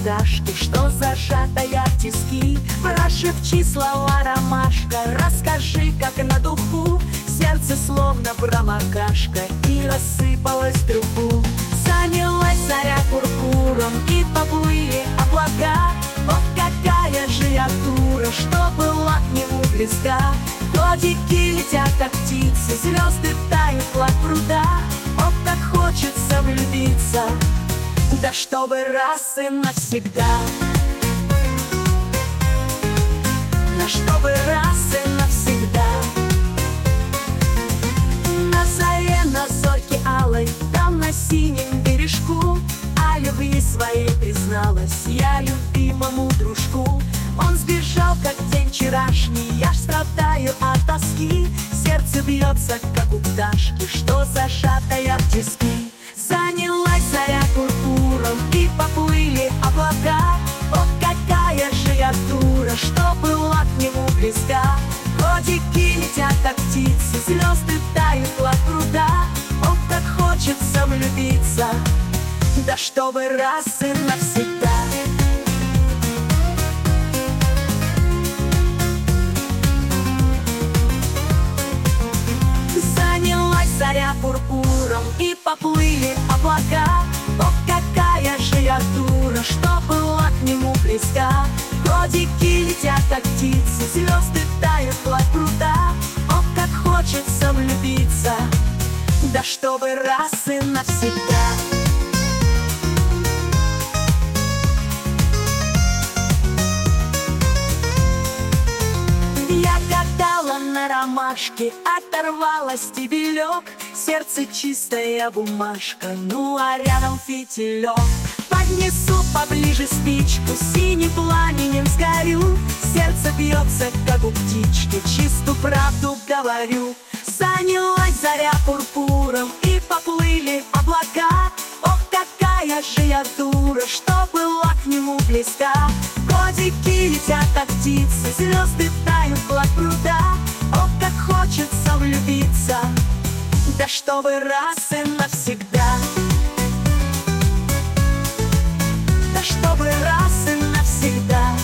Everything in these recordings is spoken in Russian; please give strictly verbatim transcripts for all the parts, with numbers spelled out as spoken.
пташки, что зажатая в тиски. Прошепчи слова, ромашка, расскажи, как на духу. Сердце словно промокашка, и рассыпалось в трубу. Занялась заря пурпуром, и поплыли облака. Вот какая же я дура, что была к нему близка. Годики летят, как птицы, звезды тают вплавь пруда. Вот так хочется влюбиться, да чтобы раз и навсегда. Да чтобы раз и навсегда. На заре, на зорьке алой, там на синем бережку, о любви своей призналась я любимому дружку. Он сбежал, как день вчерашний, я ж страдаю от тоски. Сердце бьется, как у пташки, что зажатая в тиски. Занялась заря пурпуром, и поплыли облака. Вот какая же я дура, что была к нему близка. Годики летят, как птицы, звезды тают вплавь пруда. Вот так хочется влюбиться, да чтобы раз и навсегда. Занялась заря пурпуром, и поплыли облака. Ох, какая же я дура, что была к нему близка. Годики летят, как птицы, звезды тают вплавь пруда. Ох, как хочется влюбиться, да чтобы раз и навсегда. Я гадала на ромашке, оторвала стебелек. Сердце чистая бумажка, ну а рядом фитилек. Поднесу поближе спичку, синим пламенем сгорю. Сердце бьется, как у птички, чистую правду говорю. Занялась заря пурпуром, и поплыли облака. Ох, какая же я дура, что была к нему близка. Годики летят, как птицы, звезды тают вплавь пруда. Ох, как хочется влюбиться, да чтобы раз и навсегда. Да чтобы раз и навсегда.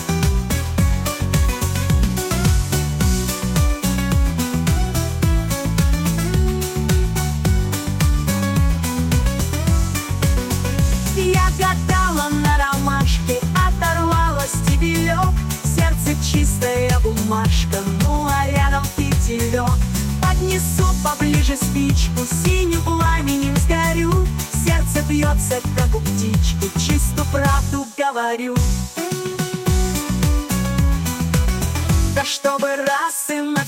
Я гадала на ромашке, оторвала стебелек. Сердце чистая бумажка, ну а рядом фитилек. Поднесу поближе спичку, синим пламенем сгорю. Сердце бьется, как у птички, чистую правду говорю, да чтобы раз и